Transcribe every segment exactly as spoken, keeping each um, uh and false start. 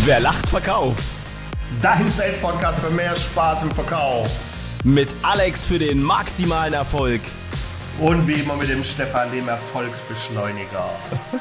Wer lacht, verkauft. Dein Sales-Podcast für mehr Spaß im Verkauf. Mit Alex für den maximalen Erfolg. Und wie immer mit dem Stefan, dem Erfolgsbeschleuniger.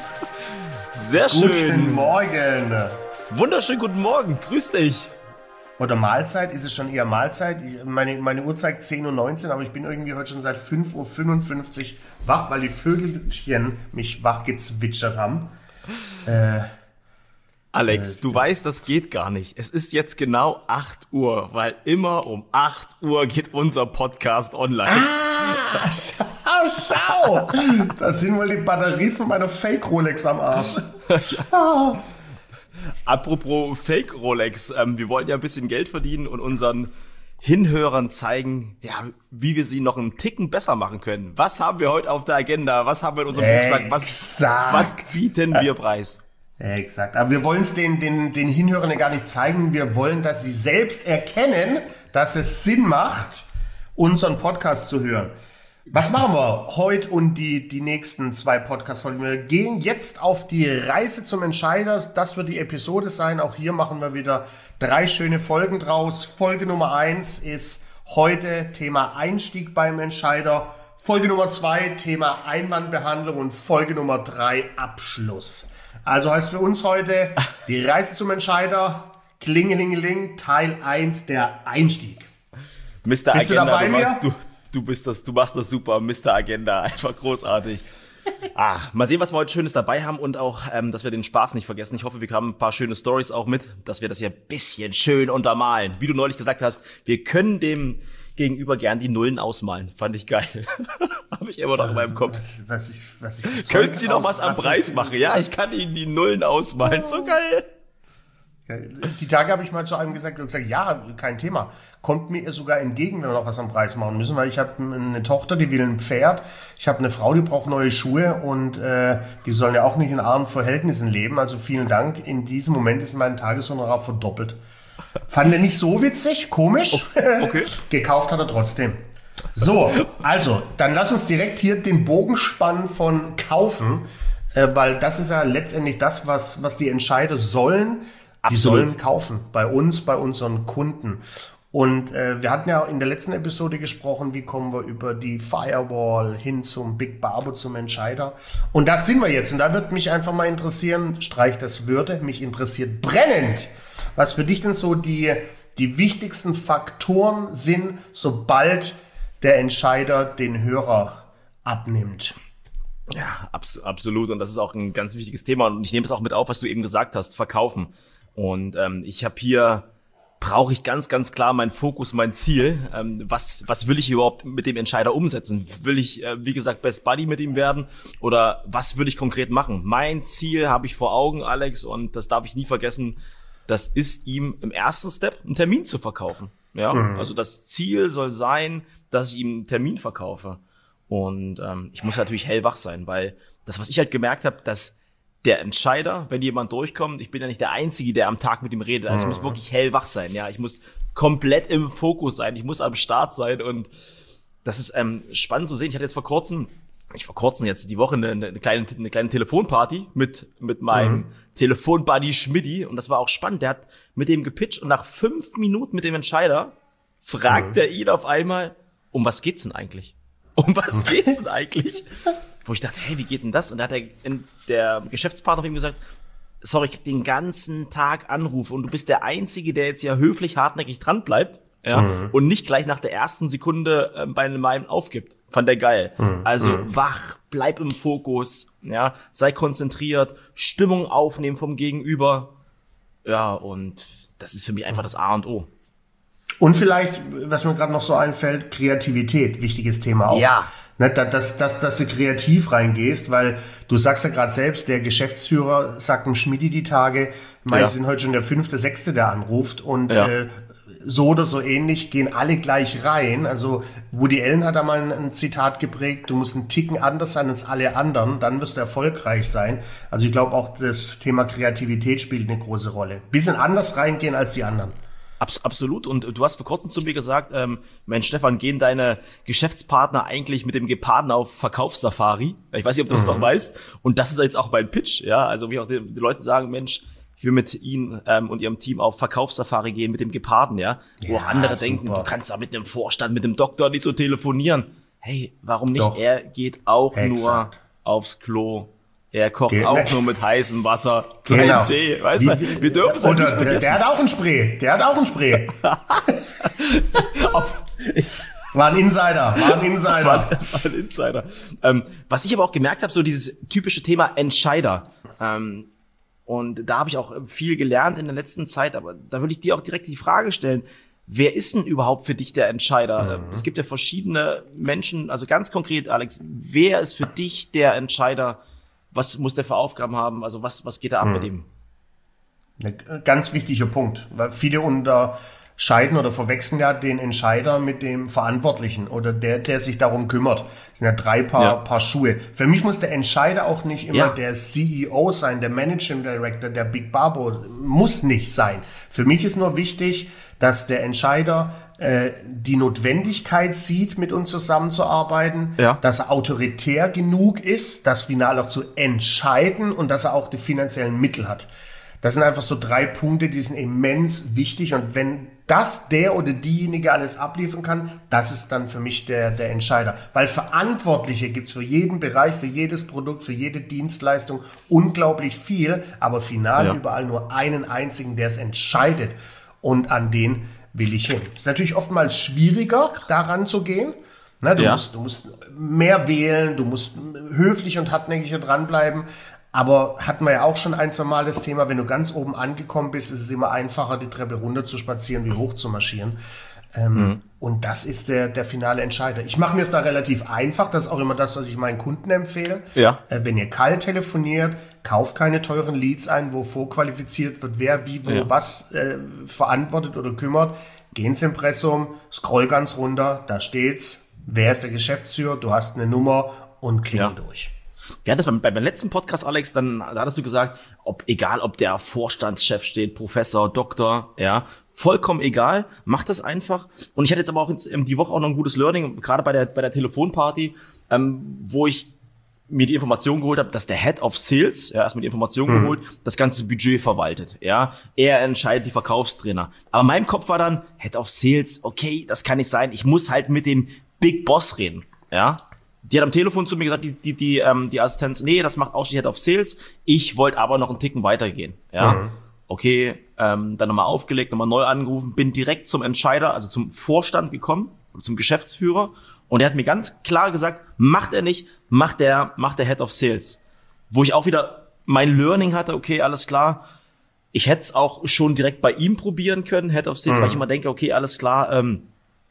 Sehr schön. Guten Morgen. Wunderschönen guten Morgen. Grüß dich. Oder Mahlzeit, ist es schon eher Mahlzeit? Ich, meine, meine Uhr zeigt zehn Uhr neunzehn, aber ich bin irgendwie heute schon seit fünf Uhr fünfundfünfzig wach, weil die Vögelchen mich wach gezwitschert haben. Äh, Alex, äh, du weißt, das geht gar nicht. Es ist jetzt genau acht Uhr, weil immer um acht Uhr geht unser Podcast online. Ah, schau, schau! Da sind wohl die Batterien von meiner Fake-Rolex am Arsch. Ah. Apropos Fake-Rolex, ähm, wir wollen ja ein bisschen Geld verdienen und unseren Hinhörern zeigen, ja, wie wir sie noch einen Ticken besser machen können. Was haben wir heute auf der Agenda? Was haben wir in unserem Rucksack? Was, was bieten wir preis? Exakt. Aber wir wollen es den, den, den Hinhörern ja gar nicht zeigen. Wir wollen, dass sie selbst erkennen, dass es Sinn macht, unseren Podcast zu hören. Was machen wir heute und die, die nächsten zwei Podcast-Folgen? Wir gehen jetzt auf die Reise zum Entscheider. Das wird die Episode sein. Auch hier machen wir wieder drei schöne Folgen draus. Folge Nummer eins ist heute Thema Einstieg beim Entscheider. Folge Nummer zwei Thema Einwandbehandlung und Folge Nummer drei Abschluss. Also heißt für uns heute die Reise zum Entscheider, Klingelingeling, Teil eins, der Einstieg. Mister Bist Agenda, du dabei, du, mir? Du, du, bist das, du machst das super, Mister Agenda, einfach großartig. Ah, mal sehen, was wir heute Schönes dabei haben und auch, ähm, dass wir den Spaß nicht vergessen. Ich hoffe, wir haben ein paar schöne Stories auch mit, dass wir das hier ein bisschen schön untermalen. Wie du neulich gesagt hast, wir können dem Gegenüber gern die Nullen ausmalen. Fand ich geil. Habe ich immer noch in meinem Kopf. Was, was ich, was ich Können Sie noch was am Preis machen? Ja, ich kann Ihnen die Nullen ausmalen. So geil. Die Tage habe ich mal zu einem gesagt, und gesagt, ja, kein Thema. Kommt mir sogar entgegen, wenn wir noch was am Preis machen müssen, weil ich habe eine Tochter, die will ein Pferd. Ich habe eine Frau, die braucht neue Schuhe und äh, die sollen ja auch nicht in armen Verhältnissen leben. Also vielen Dank. In diesem Moment ist mein Tageshonorar verdoppelt. Fand er nicht so witzig, komisch. Okay. Gekauft hat er trotzdem. So, also, dann lass uns direkt hier den Bogen spannen von kaufen, äh, weil das ist ja letztendlich das, was, was die Entscheider sollen. Die Absolut. sollen kaufen, bei uns, bei unseren Kunden. Und äh, wir hatten ja in der letzten Episode gesprochen, wie kommen wir über die Firewall hin zum Big Barbo, zum Entscheider. Und das sind wir jetzt. Und da wird mich einfach mal interessieren, streich das Würde, mich interessiert brennend, was für dich denn so die, die wichtigsten Faktoren sind, sobald der Entscheider den Hörer abnimmt. Ja, abs- absolut. Und das ist auch ein ganz wichtiges Thema. Und ich nehme es auch mit auf, was du eben gesagt hast, verkaufen. Und ähm, ich habe hier, brauche ich ganz, ganz klar meinen Fokus, mein Ziel. Ähm, was was will ich überhaupt mit dem Entscheider umsetzen? Will ich, äh, wie gesagt, Best Buddy mit ihm werden? Oder was will ich konkret machen? Mein Ziel habe ich vor Augen, Alex, und das darf ich nie vergessen. Das ist ihm im ersten Step einen Termin zu verkaufen. Ja, mhm. Also das Ziel soll sein, dass ich ihm einen Termin verkaufe. Und ähm, ich muss natürlich hellwach sein, weil das, was ich halt gemerkt habe, dass der Entscheider, wenn jemand durchkommt, ich bin ja nicht der Einzige, der am Tag mit ihm redet. Also ich muss wirklich hellwach sein. Ja, ich muss komplett im Fokus sein. Ich muss am Start sein. Und das ist ähm, spannend zu sehen. Ich hatte jetzt vor kurzem, ich vor kurzem jetzt die Woche eine, eine kleine eine kleine Telefonparty mit mit meinem mhm. Telefonbuddy Schmidti. Und das war auch spannend. Der hat mit dem gepitcht und nach fünf Minuten mit dem Entscheider fragt mhm. er ihn auf einmal, um was geht's denn eigentlich? Um was geht's denn eigentlich? Wo ich dachte, hey, wie geht denn das? Und da hat der, der Geschäftspartner von ihm gesagt, sorry, ich krieg den ganzen Tag Anrufe und du bist der Einzige, der jetzt ja höflich hartnäckig dran bleibt, ja, mhm. und nicht gleich nach der ersten Sekunde äh, bei meinem aufgibt. Fand er geil. Mhm. Also mhm. wach, bleib im Fokus, ja, sei konzentriert, Stimmung aufnehmen vom Gegenüber. Ja, und das ist für mich einfach das A und O. Und vielleicht, was mir gerade noch so einfällt, Kreativität, wichtiges Thema auch. Ja. Ne, dass, dass, dass du kreativ reingehst, weil du sagst ja gerade selbst, der Geschäftsführer sagt dem Schmidi die Tage, meistens ja. sind heute schon der fünfte, sechste, der anruft und ja. äh, so oder so ähnlich gehen alle gleich rein. Also Woody Allen hat da mal ein, ein Zitat geprägt, du musst einen Ticken anders sein als alle anderen, dann wirst du erfolgreich sein. Also ich glaube auch das Thema Kreativität spielt eine große Rolle. Bisschen anders reingehen als die anderen. Abs- absolut. Und du hast vor kurzem zu mir gesagt, ähm, Mensch, Stefan, gehen deine Geschäftspartner eigentlich mit dem Geparden auf Verkaufssafari? Ich weiß nicht, ob du das mhm. noch weißt. Und das ist jetzt auch mein Pitch, ja. Also wie auch die, die Leute sagen, Mensch, Ich will mit Ihnen ähm, und Ihrem Team auf Verkaufssafari gehen mit dem Geparden, ja. Wo Ja, auch andere super. denken, du kannst da mit einem Vorstand, mit dem Doktor nicht so telefonieren. Hey, warum nicht? Doch. Er geht auch Exakt. nur aufs Klo. Er kocht Ge- auch nur mit heißem Wasser seinen Genau. Tee. Weißt du, Wie- wir dürfen es halt Oder nicht der, vergessen. der hat auch ein Spray. Der hat auch ein Spray. Ob- War ein Insider. War ein Insider. War, war ein Insider. Ähm, was ich aber auch gemerkt habe, so dieses typische Thema Entscheider. Ähm, und da habe ich auch viel gelernt in der letzten Zeit, aber da würde ich dir auch direkt die Frage stellen, wer ist denn überhaupt für dich der Entscheider? Mhm. Es gibt ja verschiedene Menschen, also ganz konkret, Alex, wer ist für dich der Entscheider? Was muss der für Aufgaben haben? Also was, was geht da ab mhm. mit ihm? Ein ganz wichtiger Punkt, weil viele unterscheiden oder verwechseln ja den Entscheider mit dem Verantwortlichen oder der, der sich darum kümmert. Das sind ja drei Paar, Ja. Paar Schuhe. Für mich muss der Entscheider auch nicht immer Ja. der C E O sein, der Managing Director, der Big Babo. Muss nicht sein. Für mich ist nur wichtig, dass der Entscheider äh, die Notwendigkeit sieht, mit uns zusammenzuarbeiten, Ja. dass er autoritär genug ist, das final auch zu entscheiden und dass er auch die finanziellen Mittel hat. Das sind einfach so drei Punkte, die sind immens wichtig. Und wenn das der oder diejenige alles abliefern kann, das ist dann für mich der, der Entscheider. Weil Verantwortliche gibt's für jeden Bereich, für jedes Produkt, für jede Dienstleistung unglaublich viel. Aber final Ja. überall nur einen einzigen, der es entscheidet. Und an den will ich hin. Ist natürlich oftmals schwieriger, daran zu gehen. Na, du, Ja. musst, du musst mehr wählen, du musst höflich und hartnäckig dranbleiben. Aber hatten wir ja auch schon ein, zwei Mal das Thema, wenn du ganz oben angekommen bist, ist es immer einfacher, die Treppe runter zu spazieren, wie hoch zu marschieren. Ähm, mhm. Und das ist der, der finale Entscheider. Ich mache mir es da relativ einfach. Das ist auch immer das, was ich meinen Kunden empfehle. Ja. Äh, wenn ihr kalt telefoniert, kauft keine teuren Leads ein, wo vorqualifiziert wird, wer wie wo Ja. was äh, verantwortet oder kümmert. Geh ins Impressum, scroll ganz runter, da steht's. Wer ist der Geschäftsführer? Du hast eine Nummer und klingel Ja. durch. Ja, das war beim letzten Podcast, Alex, dann da hattest du gesagt, ob egal, ob der Vorstandschef steht, Professor, Doktor, ja, vollkommen egal, mach das einfach. Und ich hatte jetzt aber auch jetzt, ähm, die Woche auch noch ein gutes Learning, gerade bei der bei der Telefonparty, ähm, wo ich mir die Information geholt habe, dass der Head of Sales, ja, erstmal die Information Mhm. geholt, das ganze Budget verwaltet, ja. Er entscheidet die Verkaufstrainer. Aber in meinem Kopf war dann, Head of Sales, okay, das kann nicht sein, ich muss halt mit dem Big Boss reden, ja. Die hat am Telefon zu mir gesagt, die, die, die, ähm, die Assistenz, nee, das macht ausschließlich Head of Sales. Ich wollte aber noch einen Ticken weitergehen, ja. Mhm. Okay, ähm, dann nochmal aufgelegt, nochmal neu angerufen, bin direkt zum Entscheider, also zum Vorstand gekommen, zum Geschäftsführer. Und er hat mir ganz klar gesagt, macht er nicht, macht der, macht der Head of Sales. Wo ich auch wieder mein Learning hatte, okay, alles klar. Ich hätte es auch schon direkt bei ihm probieren können, Head of Sales, Mhm. weil ich immer denke, okay, alles klar, ähm,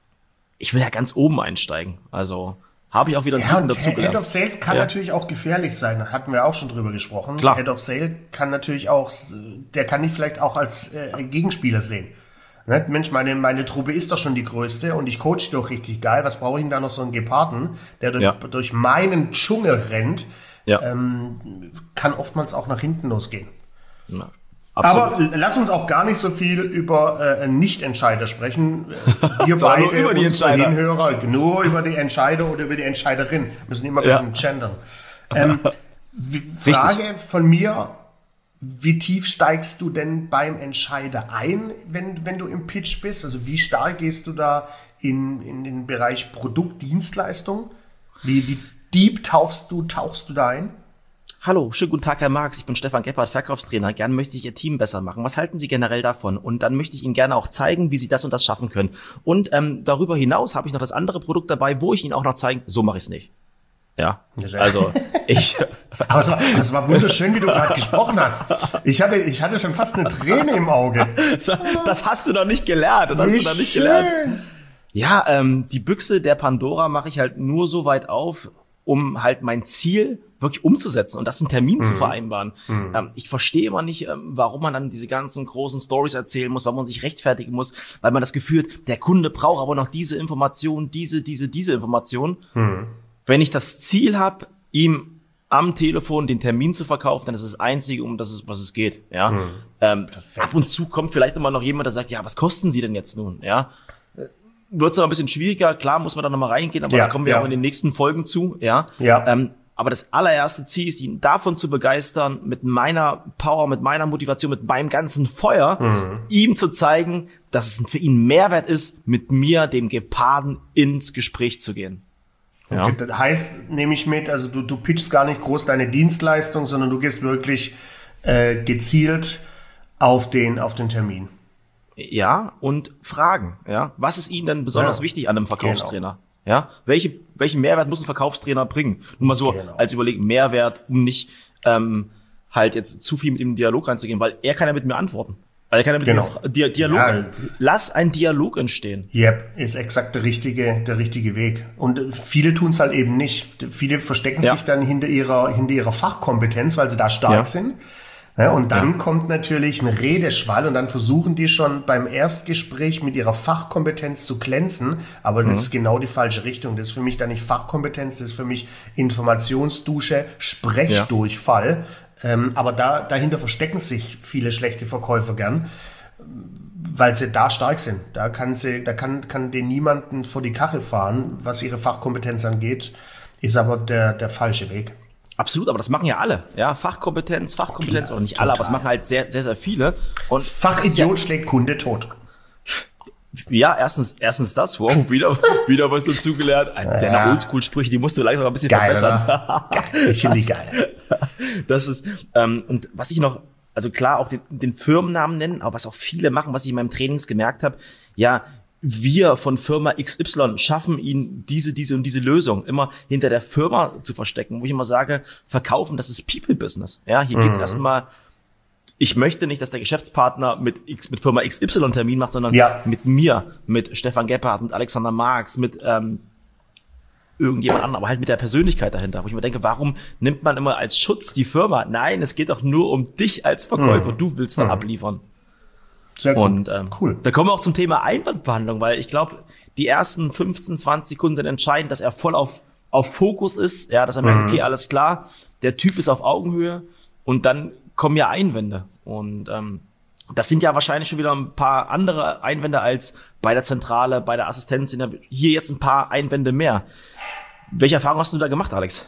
ich will ja ganz oben einsteigen. Also habe ich auch wieder einen Ja, Ticken und dazu Head gelernt. of Sales kann Ja. natürlich auch gefährlich sein. Da hatten wir auch schon drüber gesprochen. Klar. Head of Sales kann natürlich auch, der kann dich vielleicht auch als äh, Gegenspieler sehen. Ne? Mensch, meine, meine Truppe ist doch schon die größte und ich coach doch richtig geil. Was brauche ich denn da noch so einen Geparden, der durch, Ja. durch meinen Dschungel rennt, Ja. ähm, kann oftmals auch nach hinten losgehen. Ja. Absolut. Aber l- lass uns auch gar nicht so viel über äh, Nicht-Entscheider sprechen. Äh, Wir Sondern nur beide, über die unsere Entscheider. Hinhörer, nur über die Entscheider oder über die Entscheiderin. Müssen immer ein Ja. bisschen gendern. Ähm, w- Frage von mir, wie tief steigst du denn beim Entscheider ein, wenn, wenn du im Pitch bist? Also wie stark gehst du da in, in den Bereich Produkt, Dienstleistung? Wie, wie deep tauchst du, tauchst du da ein? Hallo, schönen guten Tag, Herr Marx. Ich bin Stefan Gebhardt, Verkaufstrainer. Gerne möchte ich Ihr Team besser machen. Was halten Sie generell davon? Und dann möchte ich Ihnen gerne auch zeigen, wie Sie das und das schaffen können. Und ähm, darüber hinaus habe ich noch das andere Produkt dabei, wo ich Ihnen auch noch zeigen, so mache ich es nicht. Ja, also ich... Aber es war, es war wunderschön, wie du gerade gesprochen hast. Ich hatte, ich hatte schon fast eine Träne im Auge. Das hast du noch nicht gelernt. Das hast Wie du noch nicht schön. gelernt. Ja, ähm, die Büchse der Pandora mache ich halt nur so weit auf, um halt mein Ziel wirklich umzusetzen und das einen Termin Mhm. zu vereinbaren. Mhm. Ähm, ich verstehe immer nicht, ähm, warum man dann diese ganzen großen Stories erzählen muss, warum man sich rechtfertigen muss, weil man das Gefühl hat, der Kunde braucht aber noch diese Information, diese, diese, diese Information. Mhm. Wenn ich das Ziel habe, ihm am Telefon den Termin zu verkaufen, dann ist es das Einzige, um das es, was es geht. Ja. Mhm. Ähm, ab und zu kommt vielleicht immer noch jemand, der sagt, ja, was kosten Sie denn jetzt nun? Ja. Wird es aber ein bisschen schwieriger, klar muss man da nochmal reingehen, aber Ja, da kommen wir ja. auch in den nächsten Folgen zu, ja. Ja. Ähm, Aber das allererste Ziel ist, ihn davon zu begeistern, mit meiner Power, mit meiner Motivation, mit meinem ganzen Feuer, mhm. ihm zu zeigen, dass es für ihn Mehrwert ist, mit mir, dem Geparden, ins Gespräch zu gehen. Okay, ja. Das heißt, nehme ich mit, also du, du pitchst gar nicht groß deine Dienstleistung, sondern du gehst wirklich äh, gezielt auf den, auf den Termin. Ja, und fragen, ja. Was ist Ihnen denn besonders ja. wichtig an einem Verkaufstrainer? Genau. Ja, welche, welchen Mehrwert muss ein Verkaufstrainer bringen? Nur mal so genau. als Überlegen, Mehrwert, um nicht ähm, halt jetzt zu viel mit ihm in den Dialog reinzugehen, weil er kann ja mit mir antworten. Also er kann ja mit genau. mir Di- Dialog, ja. lass einen Dialog entstehen. Yep, ist exakt der richtige, der richtige Weg. Und viele tun es halt eben nicht. Viele verstecken ja. sich dann hinter ihrer, hinter ihrer Fachkompetenz, weil sie da stark ja. sind. Ja, und dann ja. kommt natürlich ein Redeschwall und dann versuchen die schon beim Erstgespräch mit ihrer Fachkompetenz zu glänzen, aber das mhm. ist genau die falsche Richtung. Das ist für mich dann nicht Fachkompetenz, das ist für mich Informationsdusche, Sprechdurchfall. Ja. Ähm, aber da dahinter verstecken sich viele schlechte Verkäufer gern, weil sie da stark sind. Da kann sie, da kann, kann denen niemanden vor die Karre fahren, was ihre Fachkompetenz angeht, ist aber der, der falsche Weg. Absolut, aber das machen ja alle. Ja, Fachkompetenz, Fachkompetenz, oder nicht alle, aber das machen halt sehr, sehr, sehr viele. Und Fachidiot ja, schlägt Kunde tot. Ja, erstens, erstens das, wow, wieder, wieder was dazugelernt. Also ja. Deine Oldschool-Sprüche, die musst du langsam ein bisschen geil, verbessern. Geil. Ich finde die geil. Das ist, ähm, und was ich noch, also klar auch den, den Firmennamen nennen, aber was auch viele machen, was ich in meinem Trainings gemerkt habe, ja, wir von Firma X Y schaffen ihnen diese, diese und diese Lösung immer hinter der Firma zu verstecken, wo ich immer sage, verkaufen, das ist People-Business. Ja, hier mhm. geht's erstmal, ich möchte nicht, dass der Geschäftspartner mit X, mit Firma X Y Termin macht, sondern ja. mit mir, mit Stefan Gebhardt, mit Alexander Marx, mit ähm, irgendjemand anderem, aber halt mit der Persönlichkeit dahinter, wo ich mir denke, warum nimmt man immer als Schutz die Firma? Nein, es geht doch nur um dich als Verkäufer, mhm. du willst dann mhm. abliefern. Sehr cool. Und ähm, cool. Da kommen wir auch zum Thema Einwandbehandlung, weil ich glaube, die ersten fünfzehn, zwanzig Sekunden sind entscheidend, dass er voll auf auf Fokus ist, ja, dass er merkt, okay, alles klar, der Typ ist auf Augenhöhe und dann kommen ja Einwände. Und ähm, das sind ja wahrscheinlich schon wieder ein paar andere Einwände als bei der Zentrale, bei der Assistenz, sind ja hier jetzt ein paar Einwände mehr. Welche Erfahrung hast du da gemacht, Alex?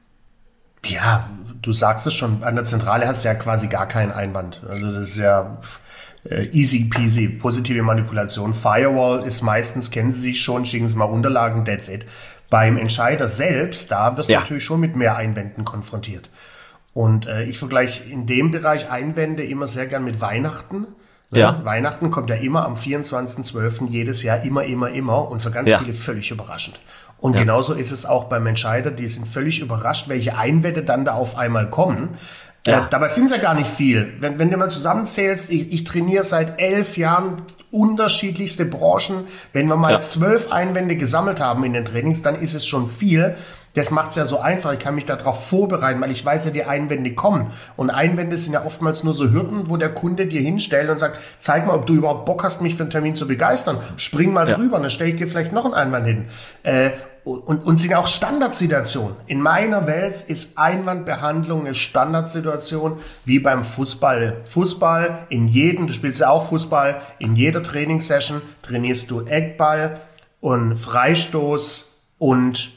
Ja, du sagst es schon, an der Zentrale hast du ja quasi gar keinen Einwand. Also das ist ja easy peasy, positive Manipulation. Firewall ist meistens, kennen Sie sich schon, schicken Sie mal Unterlagen, that's it. Beim Entscheider selbst, da wirst du ja. natürlich schon mit mehr Einwänden konfrontiert. Und äh, ich vergleiche in dem Bereich Einwände immer sehr gern mit Weihnachten. Ja. Ja, Weihnachten kommt ja immer am vierundzwanzigsten zwölften jedes Jahr, immer, immer, immer und für ganz ja. viele völlig überraschend. Und ja. genauso ist es auch beim Entscheider, die sind völlig überrascht, welche Einwände dann da auf einmal kommen. Ja. Äh, dabei sind es ja gar nicht viel. Wenn, wenn du mal zusammenzählst, ich, ich trainiere seit elf Jahren unterschiedlichste Branchen. Wenn wir mal ja. zwölf Einwände gesammelt haben in den Trainings, dann ist es schon viel. Das macht es ja so einfach. Ich kann mich darauf vorbereiten, weil ich weiß ja, die Einwände kommen. Und Einwände sind ja oftmals nur so Hürden, wo der Kunde dir hinstellt und sagt, zeig mal, ob du überhaupt Bock hast, mich für einen Termin zu begeistern. Spring mal ja. drüber, dann stelle ich dir vielleicht noch einen Einwand hin. Äh, Und, und sind auch Standardsituationen. In meiner Welt ist Einwandbehandlung eine Standardsituation wie beim Fußball. Fußball, in jedem, du spielst ja auch Fußball, in jeder Trainingssession trainierst du Eckball und Freistoß und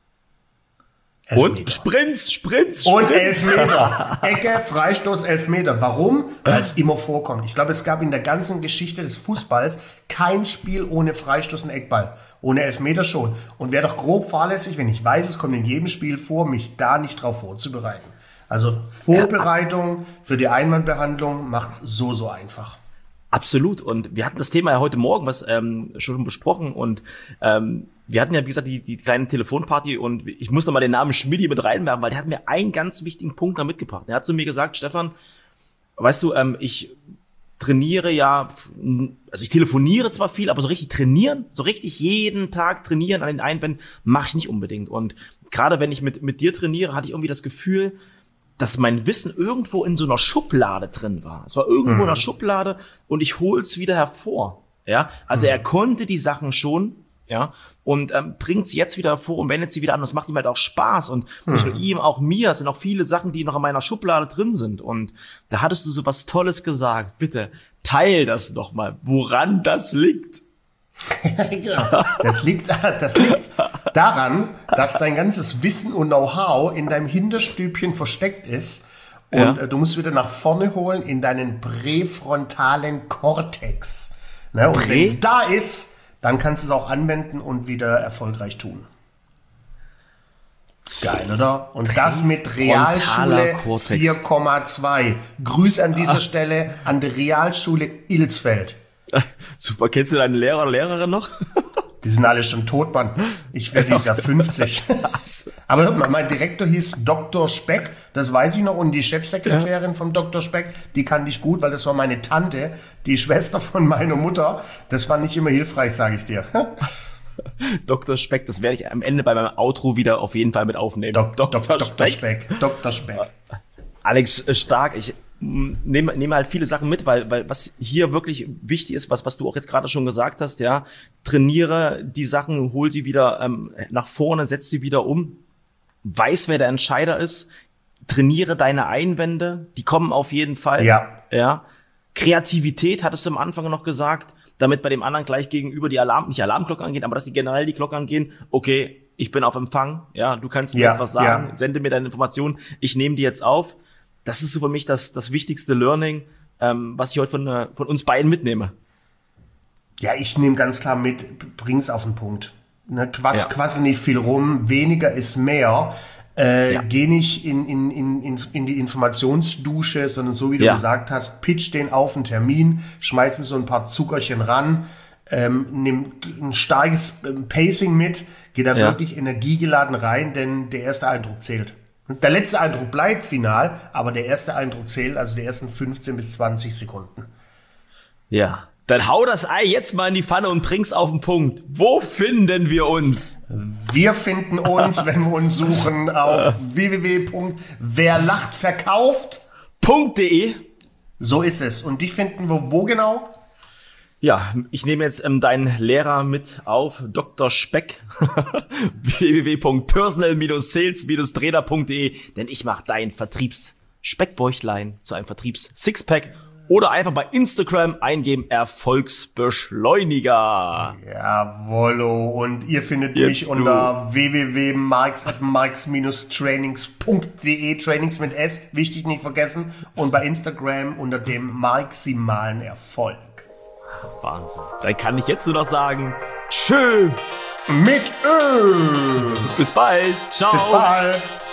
Elfmeter. Und Sprints, Sprints, Sprints. Und Elfmeter. Ecke, Freistoß, Elfmeter. Warum? Weil es immer vorkommt. Ich glaube, es gab in der ganzen Geschichte des Fußballs kein Spiel ohne Freistoß und Eckball. Ohne Elfmeter schon. Und wäre doch grob fahrlässig, wenn ich weiß, es kommt in jedem Spiel vor, mich da nicht drauf vorzubereiten. Also Vorbereitung für die Einwandbehandlung macht so, so einfach. Absolut. Und wir hatten das Thema ja heute Morgen was ähm, schon besprochen und ähm, wir hatten ja, wie gesagt, die, die kleine Telefonparty und ich musste mal den Namen Schmidi mit reinwerfen, weil der hat mir einen ganz wichtigen Punkt da mitgebracht. Er hat zu mir gesagt, Stefan, weißt du, ähm, ich trainiere ja, also ich telefoniere zwar viel, aber so richtig trainieren, so richtig jeden Tag trainieren an den Einwänden mache ich nicht unbedingt. Und gerade wenn ich mit mit dir trainiere, hatte ich irgendwie das Gefühl, dass mein Wissen irgendwo in so einer Schublade drin war. Es war irgendwo mhm. in einer Schublade und ich hol's wieder hervor. Ja, also mhm. er konnte die Sachen schon, ja, und ähm, bringt sie jetzt wieder hervor und wendet sie wieder an. Und es macht ihm halt auch Spaß. Und mhm. nicht nur ihm, auch mir, es sind auch viele Sachen, die noch in meiner Schublade drin sind. Und da hattest du so was Tolles gesagt. Bitte, teil das doch mal, woran das liegt. Genau. Das liegt, das liegt daran, dass dein ganzes Wissen und Know-how in deinem Hinterstübchen versteckt ist. Und Ja. äh, du musst wieder nach vorne holen in deinen präfrontalen Kortex. Ne? Und Prä- wenn es da ist, dann kannst du es auch anwenden und wieder erfolgreich tun. Geil, oder? Und das mit Realschule Kortex. vier Komma zwei. Grüß an dieser Stelle an die Realschule Ilsfeld. Super, kennst du deinen Lehrer oder Lehrerin noch? Die sind alle schon tot, Mann. Ich werde dieses Jahr fünfzig. Aber hört mal, mein Direktor hieß Doktor Speck, das weiß ich noch. Und die Chefsekretärin vom Doktor Speck, die kannte ich gut, weil das war meine Tante, die Schwester von meiner Mutter. Das war nicht immer hilfreich, sage ich dir. Doktor Speck, das werde ich am Ende bei meinem Outro wieder auf jeden Fall mit aufnehmen. Dok Doktor, Doktor Speck. Doktor Speck. Alex, äh, stark. Ich mm, nehme nehme halt viele Sachen mit, weil weil was hier wirklich wichtig ist, was was du auch jetzt gerade schon gesagt hast, ja, trainiere die Sachen, hol sie wieder ähm, nach vorne, setz sie wieder um, weiß, wer der Entscheider ist, trainiere deine Einwände, die kommen auf jeden Fall. Ja. Ja. Kreativität hattest du am Anfang noch gesagt, damit bei dem anderen gleich gegenüber die Alarm, nicht Alarmglocken angehen, aber dass die generell die Glocken angehen. Okay, ich bin auf Empfang, ja, du kannst mir Ja, jetzt was sagen, ja. sende mir deine Informationen, ich nehme die jetzt auf. Das ist so für mich das, das wichtigste Learning, ähm, was ich heute von, äh, von uns beiden mitnehme. Ja, ich nehme ganz klar mit, bring's auf den Punkt. Ne, quass, Ja. quassel nicht viel rum, weniger ist mehr. Äh, Ja. Geh nicht in, in, in, in, in die Informationsdusche, sondern so wie du Ja. gesagt hast, pitch den auf einen Termin, schmeiß mir so ein paar Zuckerchen ran, ähm, nimm ein starkes ähm, Pacing mit, geh da Ja. wirklich energiegeladen rein, denn der erste Eindruck zählt. Der letzte Eindruck bleibt final, aber der erste Eindruck zählt, also die ersten fünfzehn bis zwanzig Sekunden. Ja. Dann hau das Ei jetzt mal in die Pfanne und bring's auf den Punkt. Wo finden wir uns? Wir finden uns, wenn wir uns suchen, auf w w w punkt wer lacht verkauft. .de. So ist es. Und die finden wir wo genau? Ja, ich nehme jetzt ähm, deinen Lehrer mit auf Doktor Speck. w w w punkt personal sales trainer punkt de, denn ich mache dein Vertriebs-Speckbäuchlein zu einem Vertriebs-Sixpack. Oder einfach bei Instagram eingeben, Erfolgsbeschleuniger. Jawollo. Und ihr findet Jetzt mich du. unter w w w punkt marx at marx trainings punkt de, Trainings mit S, wichtig nicht vergessen. Und bei Instagram unter dem maximalen Erfolg. Wahnsinn. Dann kann ich jetzt nur noch sagen, tschö, Mit Ö. bis bald, ciao. Bis bald.